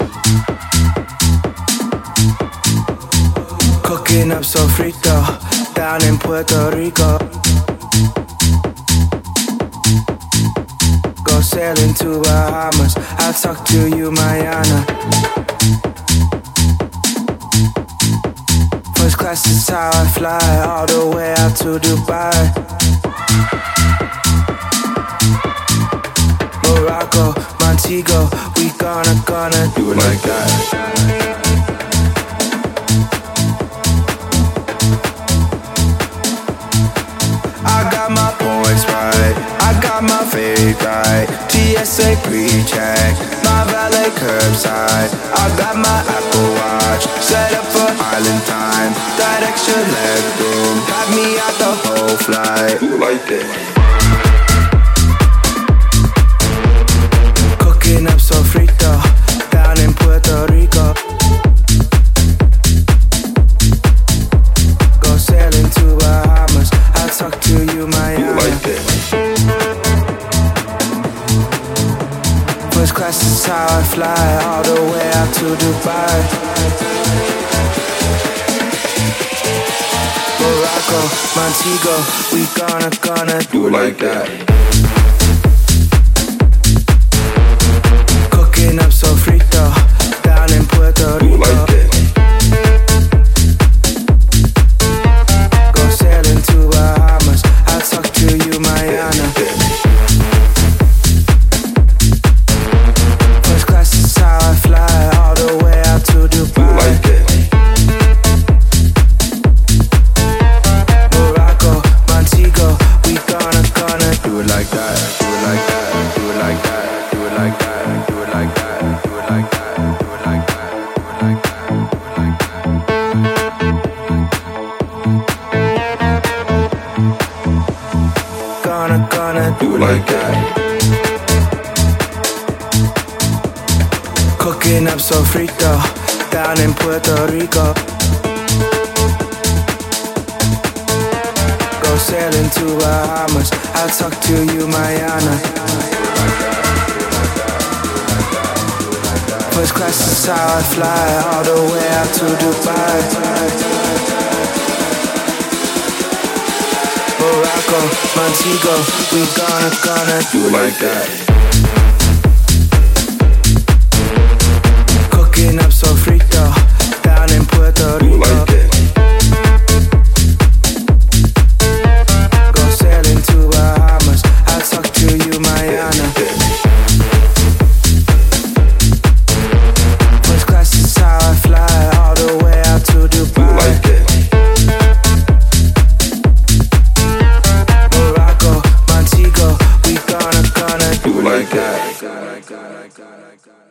Cooking up sofrito down in Puerto Rico. Go sailing to Bahamas. I'll talk to you, Mayana. First class is how I fly all the way out to Dubai. Morocco, Montego, we gonna do it like that. I got my points right, I got my fade right. TSA pre-check, my valet curbside. I got my Apple Watch, set up for island time. That extra leg room, got me out the whole flight. You like that? Cooking up sofrito down in Puerto Rico. Go sailing to Bahamas. I'll talk to you, Miami. You like that? First class is how I fly all the way out to Dubai. Morocco, Montego, we gonna do it like that. Cooking up sofrito down in Puerto Rico. Like that. Go sailing to Bahamas. I'll talk to you, Mayana. First class is how I fly all the way out to Dubai. Like that. Morocco, Montego, we gonna do it like that. Do it like that. Do it like that. Do it like that. Do it like that. Do it like that. Do it like that. Do it like that. Gonna do it like that. Cooking up sofrito down in Puerto Rico. Go sailing to Bahamas. I'll talk to you, Mayana. First class is how I fly all the way out to Dubai. Morocco, Montego, we gonna do it like that. Cooking up sofrito down in Puerto Rico. Like that. Go sailing to Bahamas. I'll talk to you, Mayana. First class is how I fly all the way out to Dubai. Like that. Montego, we gonna do it like that.